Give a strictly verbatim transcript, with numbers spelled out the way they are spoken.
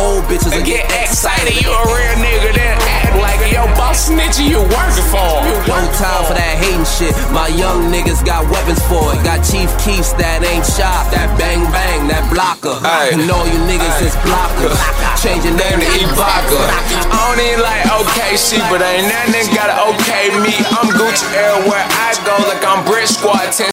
old bitches and and get excited. You a real nigga, then act like your boss snitching, you working for him. No time for that hating shit. My young niggas got weapons for it. Got Chief Keefs that ain't sharp. That bang bang, that blocker. Aye. And all you niggas Aye. is blockers. Change your name to Ibaka. I don't even like O K C, but ain't that nigga gotta okay me. I'm Gucci everywhere I go, like I'm Brit Squad ten.